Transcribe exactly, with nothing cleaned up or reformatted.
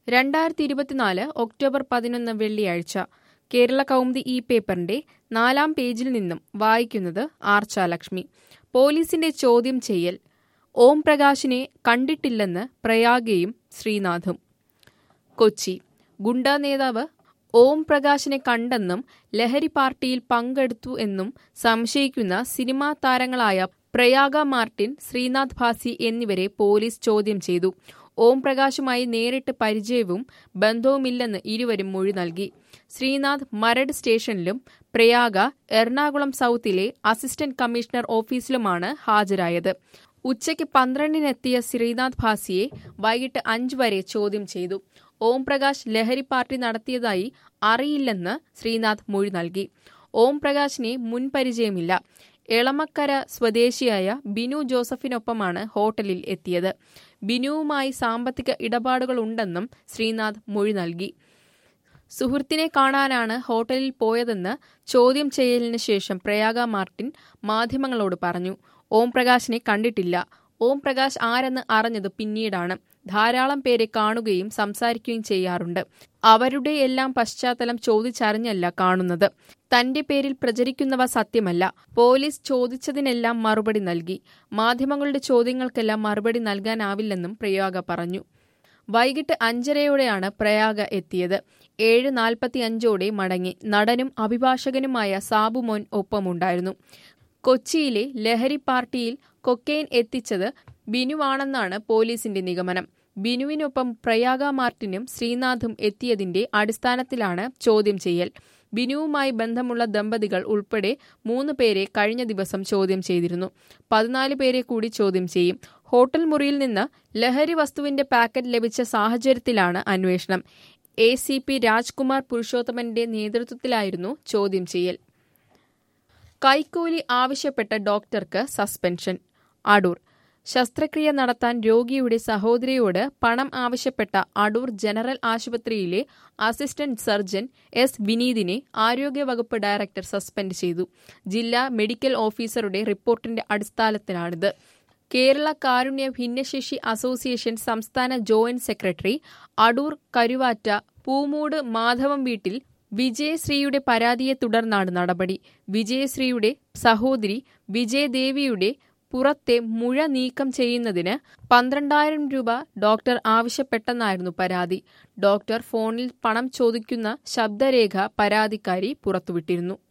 രണ്ടായിരത്തി ഇരുപത്തിനാല് ഒക്ടോബർ പതിനൊന്ന് വെള്ളിയാഴ്ച കേരള കൗമുദി ഈ പേപ്പറിന്റെ നാലാം പേജിൽ നിന്നും വായിക്കുന്നത് ആർച്ചാലക്ഷ്മി. പോലീസിന്റെ ചോദ്യം ചെയ്യൽ. ഓം പ്രകാശിനെ കണ്ടിട്ടില്ലെന്ന് പ്രയാഗയും ശ്രീനാഥും. കൊച്ചി. ഗുണ്ടാ നേതാവ് ഓം പ്രകാശിനെ കണ്ടെന്നും ലഹരി പാർട്ടിയിൽ പങ്കെടുത്തു എന്നും സംശയിക്കുന്ന സിനിമാ താരങ്ങളായ പ്രയാഗ മാർട്ടിൻ, ശ്രീനാഥ് ഭാസി എന്നിവരെ പോലീസ് ചോദ്യം ചെയ്തു. ഓം പ്രകാശുമായി നേരിട്ട് പരിചയവും ബന്ധവുമില്ലെന്ന് ഇരുവരും മൊഴി നൽകി. ശ്രീനാഥ് മരട് സ്റ്റേഷനിലും പ്രയാഗ എറണാകുളം സൗത്തിലെ അസിസ്റ്റന്റ് കമ്മീഷണർ ഓഫീസിലുമാണ് ഹാജരായത്. ഉച്ചയ്ക്ക് പന്ത്രണ്ടിനെത്തിയ ശ്രീനാഥ് ഭാസിയെ വൈകിട്ട് അഞ്ച് വരെ ചോദ്യം ചെയ്തു. ഓം പ്രകാശ് ലഹരി പാർട്ടി നടത്തിയതായി അറിയില്ലെന്ന് ശ്രീനാഥ് മൊഴി നൽകി. ഓം പ്രകാശിനെ മുൻപരിചയമില്ല. എളമക്കര സ്വദേശിയായ ബിനു ജോസഫിനൊപ്പമാണ് ഹോട്ടലിൽ എത്തിയത്. ബിനുവുമായി സാമ്പത്തിക ഇടപാടുകളുണ്ടെന്നും ശ്രീനാഥ് മൊഴി നൽകി. സുഹൃത്തിനെ കാണാനാണ് ഹോട്ടലിൽ പോയതെന്ന് ചോദ്യം ചെയ്യലിന് ശേഷം പ്രയാഗ മാർട്ടിൻ മാധ്യമങ്ങളോട് പറഞ്ഞു. ഓം പ്രകാശിനെ കണ്ടിട്ടില്ല. ഓം പ്രകാശ് ആരെന്ന് അറിഞ്ഞത് പിന്നീടാണ്. ധാരാളം പേരെ കാണുകയും സംസാരിക്കുകയും ചെയ്യാറുണ്ട്. അവരുടെയെല്ലാം പശ്ചാത്തലം ചോദിച്ചറിഞ്ഞല്ല കാണുന്നത്. തന്റെ പേരിൽ പ്രചരിക്കുന്നവ സത്യമല്ല. പോലീസ് ചോദിച്ചതിനെല്ലാം മറുപടി നൽകി. മാധ്യമങ്ങളുടെ ചോദ്യങ്ങൾക്കെല്ലാം മറുപടി നൽകാനാവില്ലെന്നും പ്രയാഗ പറഞ്ഞു. വൈകിട്ട് അഞ്ചരയോടെയാണ് പ്രയാഗ എത്തിയത്. ഏഴ് നാൽപ്പത്തി അഞ്ചോടെ മടങ്ങി. നടനും അഭിഭാഷകനുമായ സാബുമോൻ ഒപ്പമുണ്ടായിരുന്നു. കൊച്ചിയിലെ ലഹരി പാർട്ടിയിൽ കൊക്കെയ്ൻ എത്തിച്ചത് ബിനുവാണെന്നാണ് പോലീസിന്റെ നിഗമനം. ബിനുവിനൊപ്പം പ്രയാഗ മാർട്ടിനും ശ്രീനാഥും എത്തിയതിന്റെ അടിസ്ഥാനത്തിലാണ് ചോദ്യം ചെയ്യൽ. ബിനുവുമായി ബന്ധമുള്ള ദമ്പതികൾ ഉൾപ്പെടെ മൂന്ന് പേരെ കഴിഞ്ഞ ദിവസം ചോദ്യം ചെയ്തിരുന്നു. പതിനാല് പേരെ കൂടി ചോദ്യം ചെയ്യും. ഹോട്ടൽ മുറിയിൽ നിന്ന് ലഹരി വസ്തുവിന്റെ പാക്കറ്റ് ലഭിച്ച സാഹചര്യത്തിലാണ് അന്വേഷണം. എ സി പി രാജ്കുമാർ പുരുഷോത്തമന്റെ നേതൃത്വത്തിലായിരുന്നു ചോദ്യം ചെയ്യൽ. കൈക്കൂലി ആവശ്യപ്പെട്ട ഡോക്ടർക്ക് സസ്പെൻഷൻ. അടൂർ. ശസ്ത്രക്രിയ നടത്താൻ രോഗിയുടെ സഹോദരിയോട് പണം ആവശ്യപ്പെട്ട അടൂർ ജനറൽ ആശുപത്രിയിലെ അസിസ്റ്റന്റ് സർജൻ എസ് വിനീതിനെ ആരോഗ്യവകുപ്പ് ഡയറക്ടർ സസ്പെൻഡ് ചെയ്തു. ജില്ലാ മെഡിക്കൽ ഓഫീസറുടെ റിപ്പോർട്ടിന്റെ അടിസ്ഥാനത്തിലാണിത്. കേരള കാരുണ്യ ഭിന്നശേഷി അസോസിയേഷൻ സംസ്ഥാന ജോയിന്റ് സെക്രട്ടറി അടൂർ കരുവാറ്റ പൂമൂട് മാധവം വീട്ടിൽ വിജയശ്രീയുടെ പരാതിയെ തുടർന്നാണ് നടപടി. വിജയശ്രീയുടെ സഹോദരി വിജയദേവിയുടെ പുറത്തെ മുഴ നീക്കം ചെയ്യുന്നതിന് പന്ത്രണ്ടായിരം രൂപ ഡോക്ടർ ആവശ്യപ്പെട്ടെന്നായിരുന്നു പരാതി. ഡോക്ടർ ഫോണിൽ പണം ചോദിക്കുന്ന ശബ്ദരേഖ പരാതിക്കാരി പുറത്തുവിട്ടിരുന്നു.